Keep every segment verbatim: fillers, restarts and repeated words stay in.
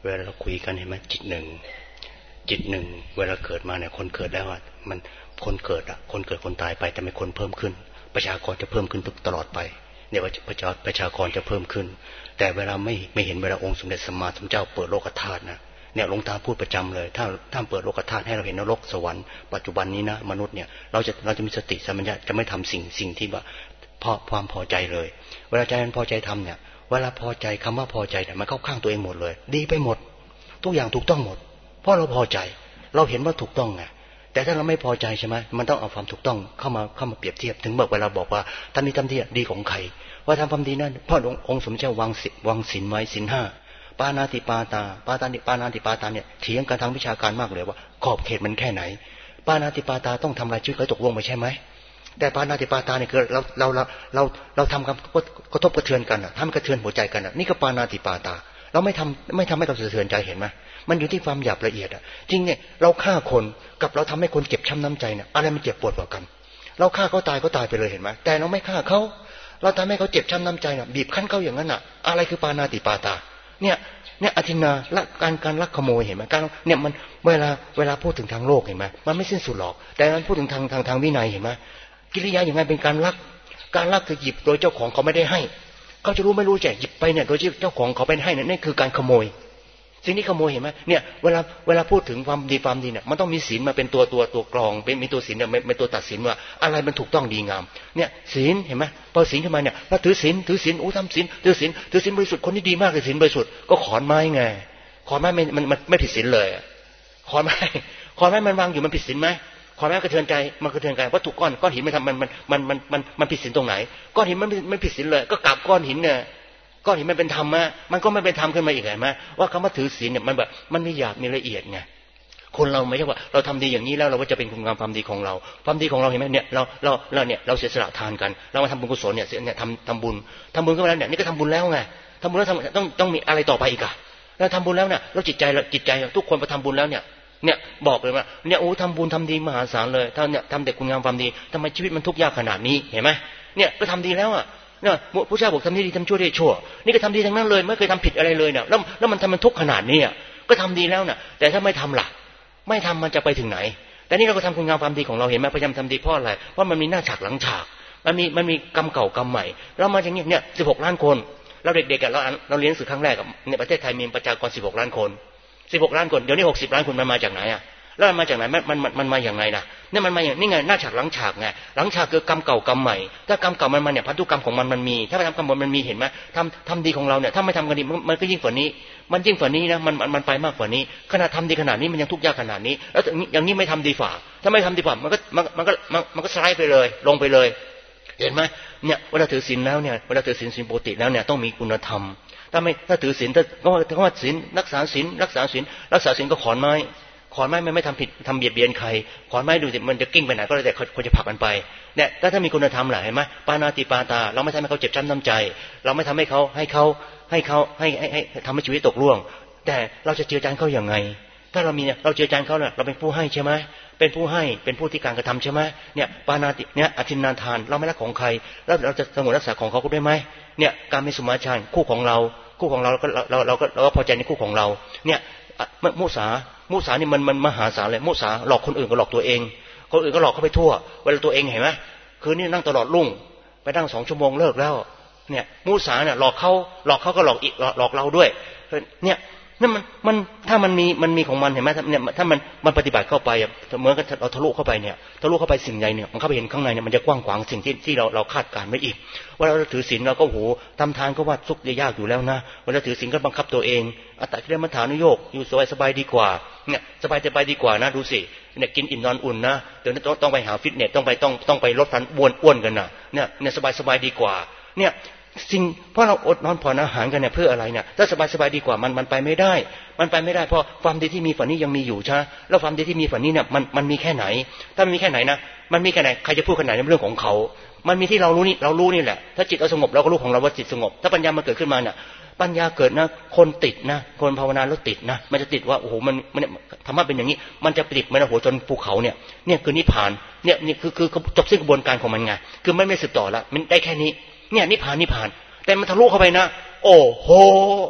เวลาเราคุยกันเห็นไหมจิตหนึ่งจิตหนึ่งเวลาเกิดมาเนี่ยคนเกิดแล้วอ่ะมันคนเกิดอ่ะคนเกิดคนตายไปแต่ไม่คนเพิ่มขึ้นประชากรจะเพิ่มขึ้นตลอดไปเนี่ยว่าประชาประชากรจะเพิ่มขึ้นแต่เวลาไม่ไม่เห็นเวลาองค์สมเด็จสัมมาสัมพุทธเจ้าเปิดโลกธาตุนะเนี่ยหลวงตาพูดประจำเลยถ้าถ้าเปิดโลกธาตุให้เราเห็นนรกสวรรค์ปัจจุบันนี้นะมนุษย์เนี่ยเราจะเราจะมีสติสัมปชัญญะจะไม่ทำสิ่งสิ่งที่ว่าพอความพอใจเลยเวลาใจมันพอใจทำเนี่ยเวลาพอใจคำว่าพอใจเนี่ยมันเข้าข้างตัวเองหมดเลยดีไปหมดทุกอย่างถูกต้องหมดเพราะเราพอใจเราเห็นว่าถูกต้องไงแต่ถ้าเราไม่พอใจใช่ไหมมันต้องเอาความถูกต้องเข้ามาเข้ามาเปรียบเทียบถึงบอกเวลาบอกว่าท่านนี้ทำดีดีของใครว่าทำความดีนั่นพ่อองค์สมเด็จเจ้าวางศีลวางศีลไว้ศีลห้าปานาติปาตาปาตานิปานาติปาตาเนี่ยเถียงกันทางวิชาการมากเลยว่าขอบเขตมันแค่ไหนปานาติปาตาต้องทำลายชีวิตเขาตกลงไปใช่ไหมแต่ปานาติปาตาเนี่ยคือเราเราเราเราเราทำกันกระทบกระเทือนกันอ่ะทำกระเทือนหัวใจกันอ่ะนี่ก็ปานาติปาตาเราไม่ทำไม่ทำให้เราสะเทือนใจเห็นไหมมันอยู่ที่ความหยาบละเอียดอ่ะจริงเนี่ยเราฆ่าคนกับเราทำให้คนเจ็บช้ำน้ำใจเนี่ยอะไรมันเจ็บปวดกว่ากันเราฆ่าเขาตายเขาตายไปเลยเห็นไหมแต่เราไม่ฆ่าเขาเราทำให้เขาเจ็บช้ำน้ำใจน่ะบีบคั้นเขาอย่างนั้นน่ะอะไรคือปานาติปาตาเนี่ยเนี่ยอธินาละการการลักขโมยเห็นไหมการเนี่ยมันเวลาเวลาพูดถึงทางโลกเห็นไหมมันไม่สิ้นสุดหรอกแต่มันพูดถึงทางทางทางวินัยเห็นไหมกิริยาอย่างไรเป็นการลักการลักคือหยิบโดยเจ้าของเขาไม่ได้ให้เขาจะรู้ไม่รู้แจกหยิบไปเนี่ยโดยที่เจ้าของเขาเป็นให้เนี่ยนี่คือการขโมยสิ่งที่ขโมยเห็นไหมเนี่ยเวลาเวลาพูดถึงความดีความดีเนี่ยมันต้องมีศีลมาเป็นตัวตัวตัวกรองเป็นมีตัวศีลเนี่ยเป็นตัวตัดสินว่าอะไรมันถูกต้องดีงามเนี่ยศีลเห็นไหมพอศีลขึ้นมาเนี่ยเราถือศีลถือศีลโอ้ทำศีลถือศีลถือศีลบริสุทธิ์คนที่ดีมากเลยศีลบริสุทธิ์ก็ขอนไม้ไงขอนไม้มันมันมันไม่ผิดศีลเลยขอนไม้ขอนไม้มันวางอยู่มันผิดศีลไหมขอนไม้กระเทือนใจมันกระเทือนใจวัตถุก้อนก้อนหินมันทำมันมันมันมันมันมันผิดศีลตรงไหนก้อนหินมันไม่ผิดศีลเลยก็กราบก้อนหินเนี่ยก้อนหินมันเป็นธรรมะมันก็ไม่เป็นธรรมขึ้นมาอีกไงไหมว่าคำว่าถือศีลเนี่ยมันแบบมันไม่หยาบมีละเอียดไงคนเราไม่ใช่ว่าเราทำดีอย่างนี้แล้วเราก็จะเป็นคุณงามความดีของเราความดีของเราเห็นไหมเนี่ยเราเราเราเนี่ยเราเสียสละทานกันเรามาทำบุญกุศลเนี่ยเนี่ยทำทำบุญทำบุญขึ้นมาแล้วเนี่ยนี่ก็ทำบุญแล้วไงทำบุญแล้วต้องต้องมีอะไรต่อไปอีกอะเราทำบุญแล้วเนี่ยเราจิตใจเราจิตใจทุกคนพอทำบุญแล้วเนี่ยเนี่ยบอกเลยว่าเนี่ยโอ้ทำบุญทำดีมหาศาลเลยถ้าเนี่ยทำแต่คุณงามความดีทำไมชีวิตมันทุกข์ยากขนาดนี้เห็นไหมเนี่ยก็ทำดีแล้วอ่ะเนี่ยพระเจ้าบอกทำดีทำชั่วได้ชั่วนี่ก็ทำดีทั้งนั้นเลยไม่เคยทำผิดอะไรเลยเนี่ยแล้วแล้วมันทำมันทุกข์ขนาดนี้อ่ะก็ทำดีแล้วน่ะแต่ถ้าไม่ทำล่ะไม่ทำมันจะไปถึงไหนแต่นี่เราก็ทำคุณงามความดีของเราเห็นไหมพยายามทำดีเพราะอะไรเพราะมันมีหน้าฉากหลังฉากมันมีมันมีกรรมเก่ากรรมใหม่เรามาอย่างเงี้ยเนี่ยสิบหกล้านคนเราเด็กๆเราเราเรียนหนังสือครั้งแรกในประเทศไทยมีประชากรสิบหกล้านคนสิบหกล้านคนเดี๋ยวนี้หกสิบล้านคนมันมาจากไหนอ่ะแล้วมันมาจากไหนมันมันมันมาอย่างไรนะเนี่ยมันมาอย่างนี่ไงหน้าฉากหลังฉากไงหลังฉากคือกรรมเก่ากรรมใหม่ถ้ากรรมเก่ามันมาเนี่ยพันธุกรรมของมันมันมีถ้าไปทำกรรมมันมีเห็นไหมทำทำดีของเราเนี่ยถ้าไม่ทำกันดีมันก็ยิ่งกว่านี้มันยิ่งกว่านี้นะมันมันไปมากกว่านี้ขนาดทำดีขนาดนี้มันยังทุกข์ยากขนาดนี้แล้วอย่างนี้ไม่ทำดีฝ่าถ้าไม่ทำดีฝ่ามันก็มันมันก็มันก็สไลด์ไปเลยลงไปเลยเห็นไหมเนี่ยเวลาถือศีลแล้วเนี่ยเวลาถือศีลศีลปกติแล้วเนี่ยต้องมีคุณธรรมถ้าไม่ถ้าถือศีลถ้าก็ถ้าว่าศีลรักษาศีลรักษาศีลรักษาศีลก็ขอนไม้ขอนไม้มันไม่ทำผิดทำเบียดเบียนใครขอนไม้ดูสิมันจะกิ้งไปไหนก็แล้วแต่เขาจะผลักมันไปเนี่ยถ้าถ้ามีคุณธรรมแหละเห็นไหมปานาติปาตาเราไม่ทำให้เขาเจ็บช้ำน้ำใจเราไม่ทำให้เขาให้เขาให้เขาให้ให้ให้ทำให้ชีวิตตกล่วงแต่เราจะเจือจานเขาอย่างไงถ้าเรามีเนี่ยเราเจือจานเขาเนี่ยเราเป็นผู้ให้ใช่ไหมเป็นผู้ให้เป็นผู้ที่การกระทำใช่ไหมเนี่ยปานาติเนี่ยอธินาทานเราไม่รักของใครแล้วเราจะสงวนรักษาของเขาได้ไหมเนี่ยการเป็นสุมาชานคู่ของเราคู่ของเราเราก็เราเราก็เราก็พอใจในคู่ของเราเนี่ยมุสามุสานี่มันมันมหาศาลเลยมุสาหลอกคนอื่นก็หลอกตัวเองคนอื่นก็หลอกเขาไปทั่วเวลาตัวเองเห็นไหมคืนนี้นั่งตลอดรุ่งไปนั่งสองชั่วโมงเลิกแล้วเนี่ยมุสาเนี่ยหลอกเขาหลอกเขาก็หลอกอีกหลอกเราด้วยเนี่ยนั่นมันมันถ้ามันมีมันมีของมันเห็นไหมเนี่ยถ้ามันมันปฏิบัติเข้าไปเหมือนกับเราทะลุเข้าไปเนี่ยทะลุเข้าไปสิ่งใดเนี่ยมันเข้าไปเห็นข้างในเนี่ยมันจะกว้างขวางสิ่งที่ที่เราเราคาดการณ์ไว้อีกว่าเราถือศีลเราก็โหทำทานก็ว่าสุขยากอยู่แล้วนะเวลาถือศีลก็บังคับตัวเองอัตตะกิเลสมัฏฐานุโยคอยู่สบายสบายดีกว่าเนี่ยสบายสบายดีกว่านะดูสิเนี่ยกินอิ่มนอนอุ่นนะเดี๋ยวต้องต้องไปหาฟิตเนสต้องไปต้องต้องไปลดฟันอ้วนอ้วนกันนะเนี่ยเนี่ยสบายสบายดีกว่าเนี่ยสิ่งเพราะเราอดนอนผ่อนอาหารกันเนี่ยเพื่ออะไรเนี่ยถ้าสบายสบายดีกว่ามันมันไปไม่ได้มันไปไม่ได้เพราะความดีที่มีฝันนี้ยังมีอยู่ใช่แล้วความดีที่มีฝันนี้เนี่ยมันมันมีแค่ไหนถ้ามันมีแค่ไหนนะมันมีแค่ไหนใครจะพูดขนาดนี้เรื่องของเขามันมีที่เรารู้นี่เรารู้นี่แหละถ้าจิตเราสงบเราก็รู้ของเราว่าจิตสงบถ้าปัญญามันเกิดขึ้นมาเนี่ยปัญญาเกิดนะคนติดนะคนภาวนาแล้วติดนะมันจะติดว่าโอ้โหมันมันธรรมะเป็นอย่างนี้มันจะติดมันโอ้โหจนภูเขาเนี่ยเนี่ยคือนิพพานเนี่ยนี่คือคือจบสิ้นกระบวนการของมันไงคือไม่ไม่สืบต่อละมันได้แค่นี้เนี่ยนิพพานนิพพานแต่มันทะลุเข้าไปนะโอ้โห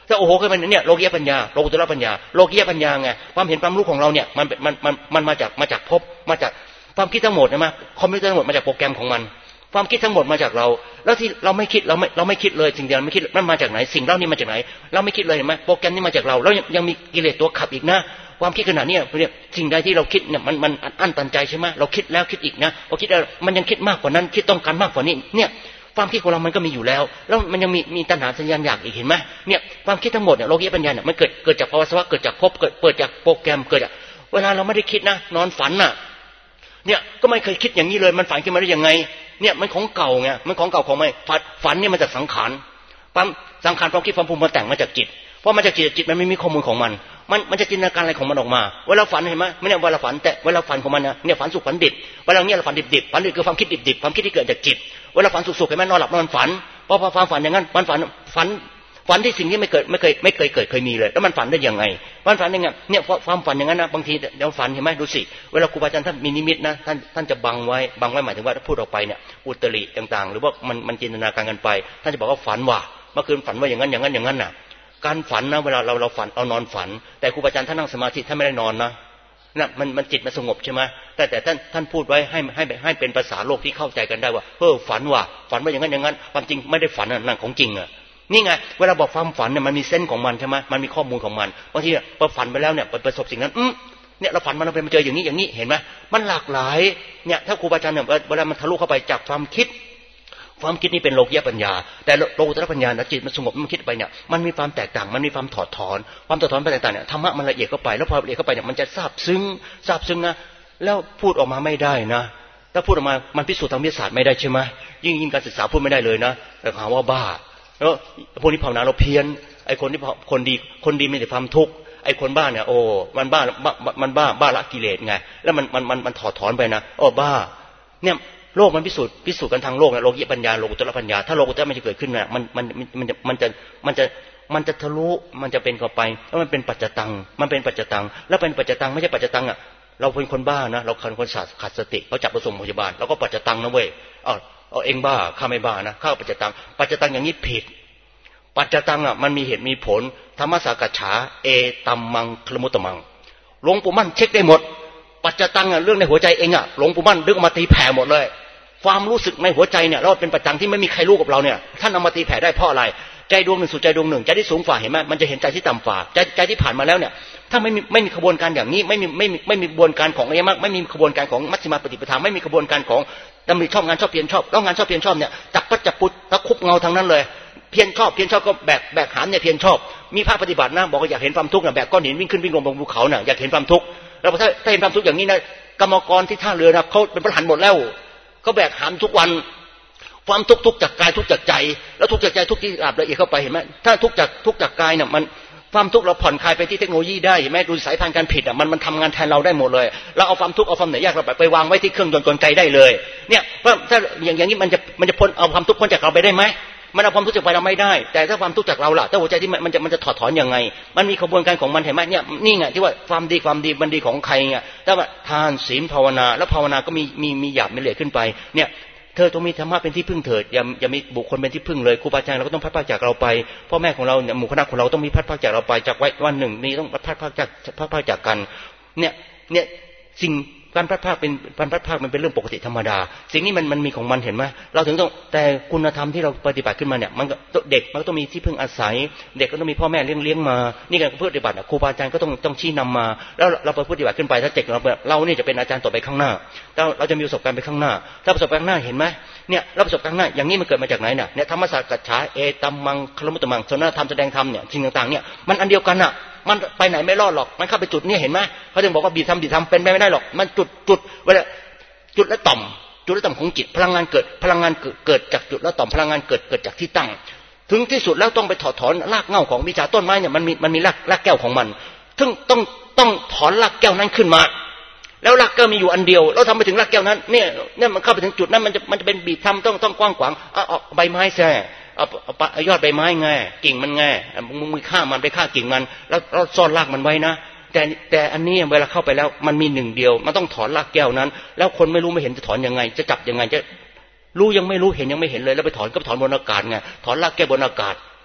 ถ้าโอ้โหขึ้นมาเนี่ยโลกียปัญญาโลกุตตรปัญญาโลกียปัญญาไงความเห็นความรู้ของเราเนี่ยมันมันมันมันมาจากมาจากภพมาจากความคิดทั้งหมดใช่ไหมคอมพิวเตอร์ทั้งหมดมาจากโปรแกรมของมันความคิดทั้งหมดมาจากเราแล้วที่เราไม่คิดเราไม่เราไม่คิดเลยสิ่งเดียวไม่คิดมันมาจากไหนสิ่งเล่านี้มาจากไหนเราไม่คิดเลยเห็นไหมโปรแกรมนี้มาจากเราแล้วยังมีกิเลสตัวขับอีกนะความคิดขนาดนี้เนี่ยสิ่งใดที่เราคิดเนี่ยมันมันอั้นตันใจใช่ไหมเราคิดแล้วคิดอีกนะพอคิดแล้วมันยังคิดมากกว่านั้นคิดต้องการมากกว่านี้เนี่ยความคิดของเรามันก็มีอยู่แล้วแล้วมันยังมีมีตัณหาสัญญาอยากอีกเห็นไหมเนี่ยความคิดทั้งหมดเนี่ยโลกียปัญญาเนี่ยมันเกิดเกิดจากภาวะสวะเกิดจากภพเกิดเปิดจากโปรแกรมเกิดจากเวลาเราไม่ได้คิดนะนอนฝันน่ะเนี่ยก็ไม่เคยคิดอย่างนี้เลยมันฝันขึ้นมาได้ยังไงเนี่ยมันของเก่าไงมันของเก่าของใหม่ฝันเนี่ยมันจากสังขารความสังขารความคิดความปรุงมันแต่งมาจากจิตเพราะมันจากจิตจิตมันไม่มีข้อมูลของมันมันมันจะจินตนาการอะไรของมันออกมาเวลาฝันเห็นไหมไม่ใช่เวลาฝันแต่เวลาฝันของมันเนี่ยฝันสุขฝันดิบเวลาเนี่ยเราฝันดิบๆฝันดิบคือความคิดดิบๆความคิดที่เกิดจากจิตเวลาฝันสุขๆเห็นไหมนอนหลับนอนฝันพอพอฝันฝันอย่างนั้นมันฝันฝันฝันที่สิ่งที่ไม่เกิดไม่เคยไม่เคยเกิดเคยมีเลยแล้วมันฝันได้ยังไงมันฝันยังไงเนี่ยความฝันอย่างนั้นนะบางทีเดี๋ยวฝันเห็นไหมดูสิเวลาครูบาอาจารย์ท่านมีนิมิตนะท่านท่านจะบังไว้บังไว้หมายถึงว่าถ้าพูดออกไปเนี่ยอุตริต่างๆหรือว่ามันมันจินตนาการกันไปท่านจะบอกว่าฝันว่าเมื่อคืนฝันว่าอย่างนั้นอย่างนั้นอย่างนั้นน่ะการฝันนะเวลาเราเราฝันเอานอนฝันแต่ครูบาอาจารย์ท่านนั่งสมาธิท่านไม่ได้นอนนะนะมันมันจิตมันสงบใช่ไหมแต่แต่ท่านท่านพูดไว้ให้ให้ให้เป็นภาษาโลกที่เข้าใจกันได้ว่าเออฝันว่าฝันว่าอย่างนั้นอย่างนั้นความจริงไม่ได้ฝันนั่นของจริงอ่ะนี่ไงเวลาบอกความฝันเนี่ยมันมีเส้นของมันใช่ไหมมันมีข้อมูลของมันบางทีพอฝันไปแล้วเนี่ยประสบสิ่งนั้นอืมเนี่ยเราฝันมันเราไปมาเจออย่างนี้อย่างนี้เห็นไหมมันหลากหลายเนี่ยถ้าครูบาอาจารย์เนี่ยเวลามันทะลุเข้าไปจากความคิดความคิดนี่เป็นโลกียปัญญาแต่โลกุตตรปัญญาจิตมันสงบมันคิดไปเนี่ยมันมีความแตกต่างมันมีความถอดถอนความถอดถอนไปต่างๆเนี่ยธรรมะมันละเอียดเข้าไปแล้วพอละเอียดเข้าไปเนี่ยมันจะซาบซึ้งซาบซึ้งนะแล้วพูดออกมาไม่ได้นะถ้าพูดออกมามันพิสูจน์ทางวิทยาศาสตร์ไม่ได้ใช่ไหมยิ่งยิ่งการศึกษาพูดไม่ได้เลยนะแต่หาว่าบ้าแล้วพวกนี้ภาวนาเราเพี้ยนไอ้คนที่คนดีคนดีมีแต่ความทุกข์ไอ้คนบ้าเนี่ยโอ้มันบ้ามันบ้าบ้าละกิเลสไงแล้วมันมันมันมันถอดถอนไปนะโอ้บ้าเนี่ยโลกมันพิสูจน์พิสูจน์กันทางโลกนะโลกียปัญญาโลกุตตรปัญญาถ้าโลกุตตรมันจะเกิดขึ้นนะมันมันมันจะมันจะมันจะมันจะทะลุมันจะเป็นเข้าไปแล้วมันเป็นปัจจตังมันเป็นปัจจตังแล้วเป็นปัจจตังไม่ใช่ปัจจตังอ่ะเราเป็นคนบ้านะเราเป็นคนขาดสติเขาจับไปส่งโรงพยาบาลแล้วก็ปัจจตังนะเว้ยอ๋อเอาเองบ้าข้าไม่บ้านะข้าปัจจตังปัจจตังอย่างนี้ผิดปัจจตังอ่ะมันมีเหตุมีผลธรรมสากัจฉาเอตัมมังคลมุตตมังหลวงปู่มั่นเช็คได้หมดปัจจตังอ่ะเรื่องในหัวใจเองอ่ะหลวงปู่มั่นดึงมาตีแผ่หมดเลยความรู้สึกในหัวใจเนี่ยเราเป็นปัจจังที่ไม่มีใครรู้กับเราเนี่ยท่านเอามาตีแผ่ได้เพราะอะไรใจดวงหนึ่งสู่ใจดวงหนึ่งใจที่สูงฝ่าเห็นไหมมันจะเห็นใจที่ต่ำฝ่าใจใจที่ผ่านมาแล้วเนี่ยถ้าไม่มีไม่มีขบวนการอย่างนี้ไม่มีไม่มีไม่มีขบวนการของอริยมรรคไม่มีขบวนการของมัชฌิมาปฏิปทาไม่มีขบวนการของดำริชอบงานชอบเพียรชอบแล้วงานชอบเพียรชอบเนี่ยจับปัจจับปุตตะคุบเงาทั้งนั้นเลยเพียรชอบเพียรชอบก็แบกแบกหามเนี่ยเพียรชอบมีภาคปฏิบัตินะบอกว่าอยากเห็นความทุกข์นะแบกก้อนหินวิ่งขึ้นวิ่งลงบนภูเขาน่ะอยากเห็นความทุกข์แล้วถ้าถ้าเห็นความทุกข์อย่างนี้นะกรรมกรที่ท่าเรือนะเขาเป็นพระหันหมดแล้วเขาแบกหามทุกวันความทุกข์ทุกจากกายทุกจากใจแล้วทุกจากใจทุกที่อาบละเอียดเข้าไปเห็นไหมถ้าทุกจากทุกจากกายเนี่ยมันความทุกข์เราผ่อนคลายไปที่เทคโนโลยีได้เห็นไหมดูสายพันธุ์การผิดอ่ะมันมันทำงานแทนเราได้หมดเลยเราเอาความทุกข์เอาความเหนื่อยยากเราไปไปวางไว้ที่เครื่องยนต์กลไกได้เลยเนี่ยว่าถ้าอย่างอย่างนี้มันจะมันจะพ้นเอาความทุกข์พ้นจากเราไปได้ไหมมันเอาความทุกข์จากไปเราไม่ได้แต่ถ้าความทุกข์จากเราล่ะถ้าหัวใจที่มันจะมันจะถอดถอนยังไงมันมีกระบวนการของมันเห็นไหมเนี่ยนี่ไงที่ว่าความดีความดีมันดีของใครไงถ้าว่าทานศีลภาวนาแล้วภาวนาก็มีมีมีหยาบมีละเอียดขึ้นไปเนี่ยเธอต้องมีธรรมะเป็นที่พึ่งเถิดอย่าอย่ามีบุคคลเป็นที่พึ่งเลยครูบาอาจารย์เราก็ต้องพัดพากจากเราไปพ่อแม่ของเราเนี่ยหมู่คณะของเราต้องมีพัดพากจากเราไปจากวันหนึ่งนี้ต้องพัดพากจากพัดพากจากกันเนี่ยเนี่ยสิ่งการพัดพากเป็นการพัดพากมันเป็นเรื่องปกติธรรมดาสิ่งนี้มันมันมีของมันเห็นไหมเราถึงต้องแต่คุณธรรมที่เราปฏิบัติขึ้นมาเนี่ยมันเด็กมันก็ต้องมีที่พึ่งอาศัยเด็กก็ต้องมีพ่อแม่เลี้ยงเลี้ยงมานี่การปฏิบัติครูบาอาจารย์ก็ต้องต้องชี้นำมาแล้วเราไปปฏิบัติขึ้นไปถ้าเด็กเราเราเนี่ยจะเป็นอาจารย์ต่อไปข้างหน้าเราเราจะมีประสบการณ์ไปข้างหน้าถ้าประสบการณ์ข้างหน้าเห็นไหมเนี่ยเราประสบการณ์ข้างหน้าอย่างนี้มันเกิดมาจากไหนเนี่ยธรรมศาสตร์กัจฉาเอตัมมังคลมุตตมังสนธรรมแสดงธรรมเนี่ยสิ่งต่างๆเนี่ยมันอันเดียวกันอ่ะมันไปไหนไม่รอดหรอกมันเข้าไปจุดนี้เห็นไหมเขาถึงบอกว่าบีทำบีทำเป็นไปไม่ได้หรอกมันจุดจุดเวลาจุดและต่อมจุดและต่อมของจิตพลังงานเกิดพลังงานเกิดจากจุดและต่อมพลังงานเกิดเกิดจากที่ตั้งถึงที่สุดแล้วต้องไปถอดถอนรากเหง้าของวิชาต้นไม้เนี่ยมันมีมันมีรากรากแก้วของมันถึงต้องต้องถอนรากแก้วนั้นขึ้นมาแล้วรากแก้วมีอยู่อันเดียวเราทำไปถึงรากแก้วนั้นเนี่ยเนี่ยมันเข้าไปถึงจุดนั้นมันจะมันจะเป็นบีทำต้องต้องกว้างขวางเอาเอาใบไม้แซ่เอาเอายอดใบไม้ไงกิ่งมันไงมึงมือฆ่ามันไปฆ่ากิ่งมันแล้วเราซ่อนรากมันไว้นะแต่แต่อันนี้เวลาเข้าไปแล้วมันมีหนึ่งเดียวมันต้องถอนรากแก้วนั้นแล้วคนไม่รู้ไม่เห็นจะถอนยังไงจะจับยังไงจะรู้ยังไม่รู้เห็นยังไม่เห็นเลยแล้วไปถอนก็ถอนบนอากาศไงถอนรากแก้วบนอากาศ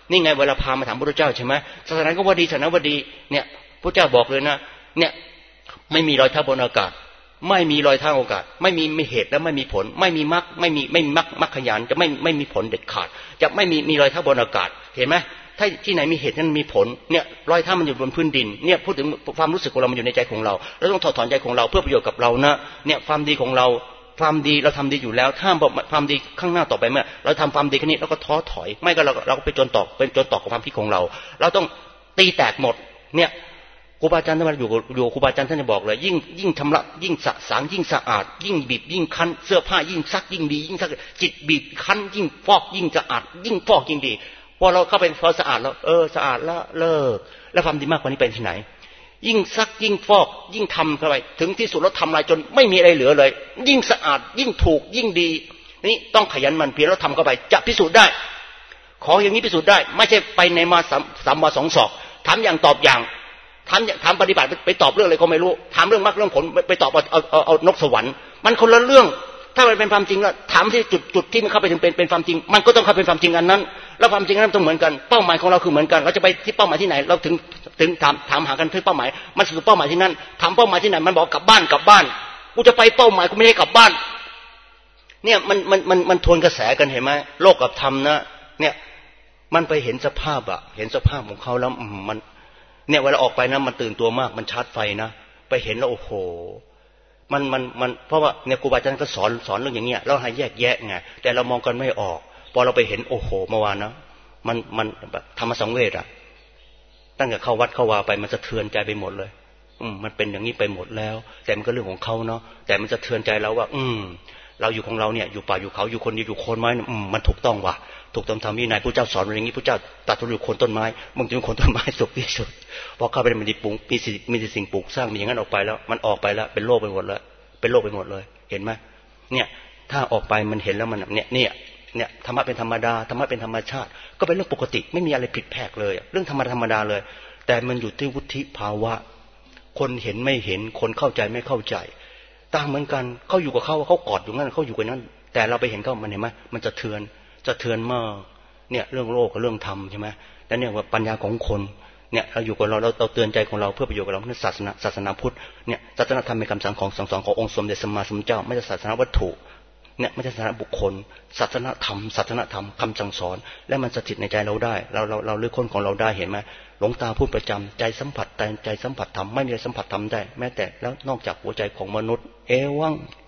นี่ไงเวลาพามาถามพระพุทธเจ้าใช่ไหมศาสนาก็ว่าดีศาสนาว่าดีเนี่ยพระเจ้าบอกเลยนะเนี่ยไม่มีรอยเท้าบนอากาศไม่มีรอยเท้าอากาศไม่มีไม่เหตุและไม่มีผลไม่มีมรรคไม่มีไม่มีมรรคมรรคขยันจะไม่ไม่มีผลเด็ดขาดจะไม่มีมีรอยเท้าบนอากาศเห็นไหมถ้าที่ไหนมีเหตุนั้นมีผลเนี่ยรอยเท้ามันอยู่บนพื้นดินเนี่ยพูดถึงความรู้สึกของเรามันอยู่ในใจของเราเราต้องถอดถอนใจของเราเพื่อประโยชน์กับเรานะเนี่ยความดีของเราความดีเราทำดีอยู่แล้วถ้าบอกความดีข้างหน้าต่อไปเมื่อเราทำความดีแค่นี้เราก็ท้อถอยไม่ก็เราเราก็ไปจนตอกเป็นจนตอกกับความคิดของเราเราต้องตีแตกหมดเนี่ยครูบาอาจารย์ท่านอยู่อยู่ครูบาอาจารย์ท่านจะบอกเลยยิ่งยิ่งชำระยิ่งสะสางยิ่งสะอาดยิ่งบีบยิ่งคั้นเสื้อผ้ายิ่งซักยิ่งดียิ่งซักจิตบีบคั้นยิ่งฟอกยิ่งสะอาดยิ่งฟอกยิ่งดีพอเราเข้าไปพอสะอาดแล้วเออสะอาดแล้วเลิกแล้วความดีมากกว่านี้เป็นที่ไหนยิ่งซักยิ่งฟอกยิ่งทำเข้าไปถึงที่สุดแล้วทำลายจนไม่มีอะไรเหลือเลยยิ่งสะอาดยิ่งถูกยิ่งดีนี่ต้องขยันมันเพียรแล้วทำเข้าไปจะพิสูจน์ได้ขออย่างนี้พิสูจน์ได้ไม่ใช่ไปในมาสามสามวาสองศอกถามอย่างตอบอย่างถามถามปฏิบัติไปตอบเรื่องอะไรก็ไม่รู้ถามเรื่องมรรคเรื่องผลไปตอบเอาเอาเอานกสวรรค์มันคนละเรื่องถ้ามันเป็นความจริงแล้วถามที่จุดจุดที่มันเข้าไปถึงเป็นเป็นความจริงมันก็ต้องเข้าเป็นความจริงอันนั้นแล้วความจริงนั้นต้องเหมือนกันเป้าหมายของเราคือเหมือนกันเราจะไปที่เป้าหมายที่ไหนเราถึงถึงถามถามหากันที่เป้าหมายมันสู่เป้าหมายที่นั่นถามเป้าหมายที่ไหนมันบอกกลับบ้านกลับบ้านกูจะไปเป้าหมายกูไม่ได้กลับบ้านเนี่ยมันมันมันมันทวนกระแสกันเห็นไหมโลกกับธรรมนะเนี่ยมันไปเห็นสภาพอะเห็นสภาพของเขาแล้วมันเนี่ยเวลาออกไปนะมันตื่นตัวมากมันชาร์จไฟนะไปเห็นแล้วโอ้โหมันมันมันเพราะว่าเนี่ยครูบาอาจารย์ก็สอนสอนเรื่องอย่างเงี้ยเราให้แยกแยะไงแต่เรามองกันไม่ออกพอเราไปเห็นโอ้โหเมื่อวานนะมันมันธรรมสังเวชอะตั้งแต่เข้าวัดเข้าวาไปมันจะเทือนใจไปหมดเลยอืมมันเป็นอย่างนี้ไปหมดแล้วแต่มันก็เรื่องของเขาเนาะแต่มันจะเทือนใจเราว่าอืมเราอยู่ของเราเนี่ยอยู่ป่าอยู่เขาอยู่คนเดียวอยู่โคนไม้อืมมันถูกต้องว่ะถูกต้องทำวินัยพระเจ้าสอนอย่างนี้พระเจ้าตัดทุอยู่โคนต้นไม้มึงจะเป็นโคนต้นไม้สุขที่สุดพอเข้าไปมันมีปลูกมีสิ่งมีสิ่งปลูกสร้างมีอย่างนั้นออกไปแล้วมันออกไปแล้วเป็นโลกไปหมดแล้วเป็นโลกไปหมดเลยเห็นไหมเนี่ยถ้าออกไปมันเห็นแล้วมันเนี่ยเนี่ยเนี่ยธรรมะเป็นธรรมดาธรรมะเป็นธรรมชาติก็เป็นเรื่องปกติไม่มีอะไรผิดแผกเลยเรื่องธรรมดาธรรมดาเลยแต่มันอยู่ที่วุฒิภาวะคนเห็นไม่เห็นคนเข้าใจไม่เข้าใจต่างเหมือนกันเขาอยู่กับเขาเขากอดอยู่งั้นเขาอยู่กับนั้นแต่เราไปเห็นเขามันเห็นไหมมันจะเทือนจะเทือนมากเนี่ยเรื่องโลกกับเรื่องธรรมใช่ไหมแล้วเนี่ยว่าปัญญาของคนเนี่ยเราอยู่กับเราเราเราเตือนใจของเราเพื่อประโยชน์กับเราในศาสนาศาสนาพุทธเนี่ยศาสนาธรรมเป็นคำสั่งของสั่งสอนขององค์สมเด็จสัมมาสัมพุทธเจ้าไม่ใช่ศาสนาวัตถุเนี่ยไม่ใช่ศาสนาบุคคลศาสนาธรรมศาสนาธรรมคำสั่งสอนและมันสถิตในใจเราได้เราเราเราเลือกคนของเราได้เห็นไหมหลวงตาพูดประจำใจสัมผัสใจใจสัมผัสธรรมไม่มีอะไรสัมผัสธรรมได้แม้แต่แล้วนอกจากหัวใจของมนุษย์เอวัง